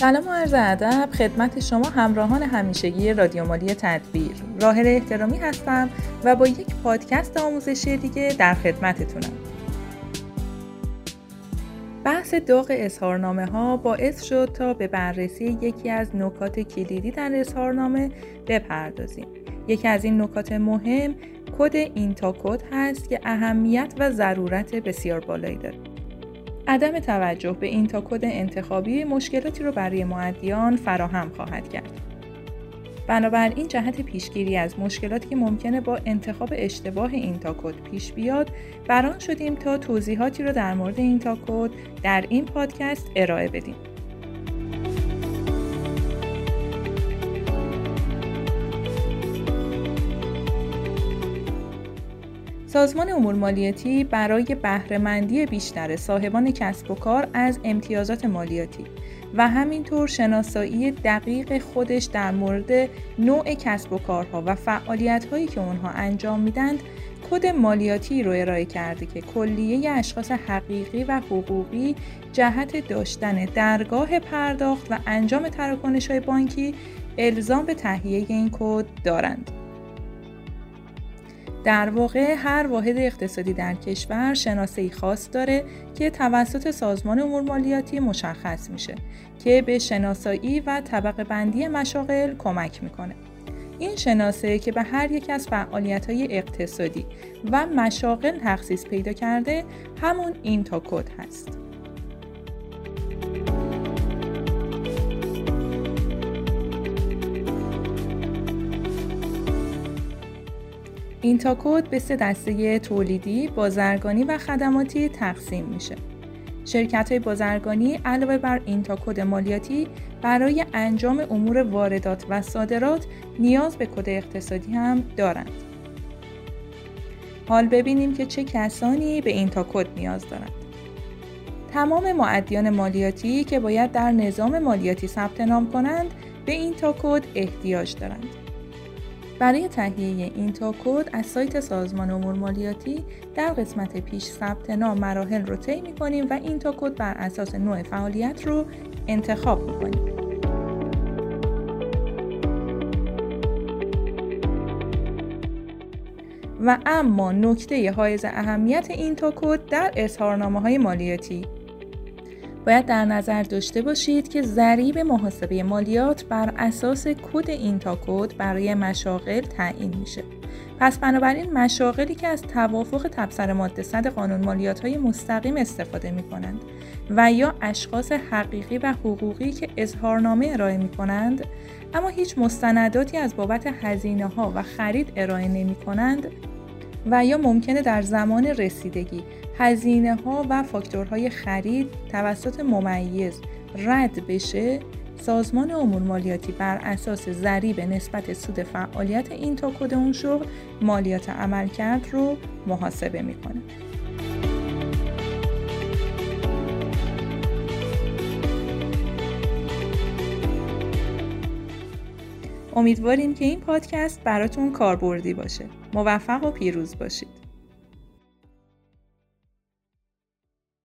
سلام و عرض ادب خدمت شما همراهان همیشگی رادیو مالی تدبیر. راهله احترامی هستم و با یک پادکست آموزشی دیگه در خدمتتونم. بحث داغ اظهارنامه ها باعث شد تا به بررسی یکی از نکات کلیدی در اظهارنامه بپردازیم. یکی از این نکات مهم کد اینتا کد هست که اهمیت و ضرورت بسیار بالایی داره. عدم توجه به اینتا کد انتخابی مشکلاتی رو برای مؤدیان فراهم خواهد کرد. بنابراین جهت پیشگیری از مشکلاتی که ممکنه با انتخاب اشتباه اینتا کد پیش بیاد، برآن شدیم تا توضیحاتی رو در مورد اینتا کد در این پادکست ارائه بدیم. سازمان امور مالیاتی برای بهره‌مندی بیشتر صاحبان کسب و کار از امتیازات مالیاتی و همینطور شناسایی دقیق خودش در مورد نوع کسب و کارها و فعالیت‌هایی که اونها انجام میدند، کد مالیاتی رو ارائه کرده که کلیه اشخاص حقیقی و حقوقی جهت داشتن درگاه پرداخت و انجام تراکنش‌های بانکی الزام به تهیه این کد دارند. در واقع هر واحد اقتصادی در کشور شناسه‌ای خاص داره که توسط سازمان امور مالیاتی مشخص میشه که به شناسایی و طبقه بندی مشاغل کمک میکنه. این شناسه که به هر یک از فعالیت‌های اقتصادی و مشاغل تخصیص پیدا کرده همون اینتا کد هست. اینتا کد به 3 دسته تولیدی، بازرگانی و خدماتی تقسیم میشه. شرکت‌های بازرگانی علاوه بر اینتا کد مالیاتی برای انجام امور واردات و صادرات نیاز به کد اقتصادی هم دارند. حال ببینیم که چه کسانی به اینتا کد نیاز دارند. تمام مؤدیان مالیاتی که باید در نظام مالیاتی ثبت نام کنند به اینتا کد احتیاج دارند. برای تهیه اینتا کد از سایت سازمان امور مالیاتی در قسمت پیش ثبت نام مراحل رو طی می‌کنیم و اینتا کد بر اساس نوع فعالیت رو انتخاب می‌کنیم. و اما نکته حائز اهمیت اینتا کد در اظهارنامه‌های مالیاتی باید در نظر داشته باشید که ضریب محاسبه مالیات بر اساس کد اینتا کد برای مشاغل تعیین میشه. پس بنابراین مشاغلی که از توافق تبصره ماده 100 قانون مالیات‌های مستقیم استفاده می‌کنند و یا اشخاص حقیقی و حقوقی که اظهارنامه ارائه می‌کنند اما هیچ مستنداتی از بابت هزینه‌ها و خرید ارائه نمی‌کنند و یا ممکنه در زمان رسیدگی هزینه‌ها و فاکتورهای خرید توسط ممیز رد بشه، سازمان امور مالیاتی بر اساس ضریب نسبت سود فعالیت اینتا کد اون شغل مالیات عملکرد رو محاسبه میکنه. امیدواریم که این پادکست براتون کاربردی باشه. موفق و پیروز باشید.